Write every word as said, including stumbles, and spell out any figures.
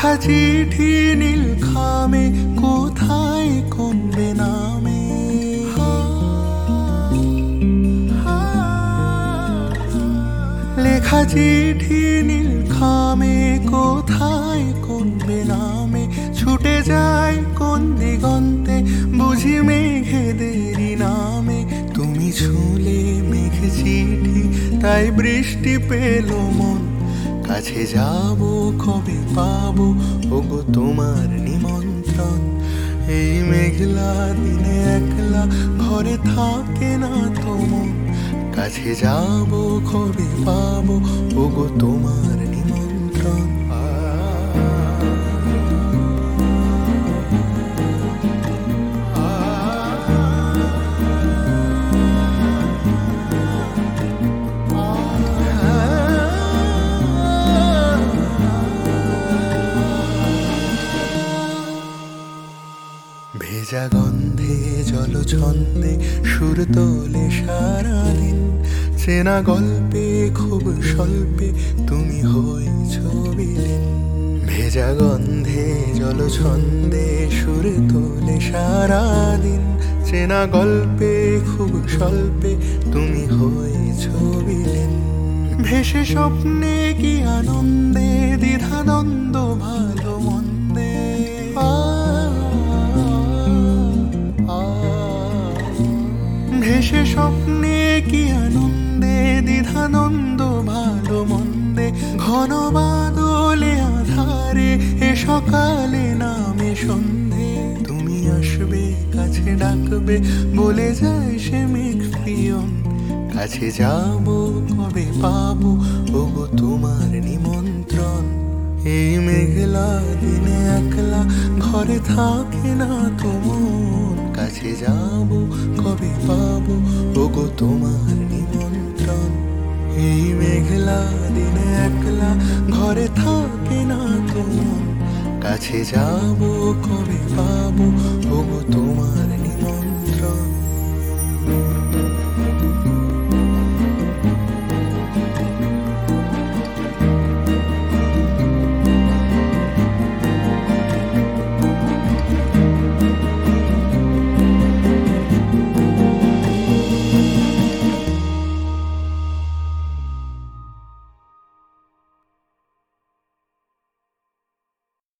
লেখা চিঠি নীল খামে কোথায় কোনবে নামে, লেখা চিঠি নীল খামে কোথায় কোনবে নামে, ছুটে যায় কোন দিগন্তে বুঝি মেঘেদেরই নামে। তুমি ছুলে মেঘ চিঠি তাই বৃষ্টি পেল মন, কাছে যাব কবে পাবো ওগো তোমার নিমন্ত্রণ। এই মেঘলা দিনে একলা ঘরে থাকে না তো মন, কাছে যাব কবে পাবো ওগো তোমার নিমন্ত্রণ। ভেজা গন্ধে জল ছন্দে সুর তোলে সারাদিন, চেনা গল্পে খুব স্বল্পে তুমি হয়েছ বিলীন। ভেজা গন্ধে জল ছন্দে সুর তোলে সারাদিন, চেনা গল্পে খুব স্বল্পে তুমি হয়েছ বিলীন। ভেসে স্বপ্নে কি আনন্দে দ্বিধাদ্বন্দ্ব ভালো মন্দে, ভেসে স্বপ্নে কি আনন্দে দ্বিধাদ্বন্দ্ব ভালো মন্দে। ঘন বাদলে আধারে এ সকালে নামে সন্ধে, তুমি আসবে কাছে ডাকবে বলে যায় সে মেঘ পিয়ন। কাছে যাব কবে পাবো ওগো তোমার নিমন্ত্রণ। এই মেঘলা দিনে একলা ঘরে থাকে না তো মন, কাছে যাব কবে পাবো ওগো তোমার নিমন্ত্রণ। এই মেঘলা দিনে একলা ঘরে থাকে না তো মন, কাছে যাব কবে পাবো ওগো তোমার নিমন্ত্রণ।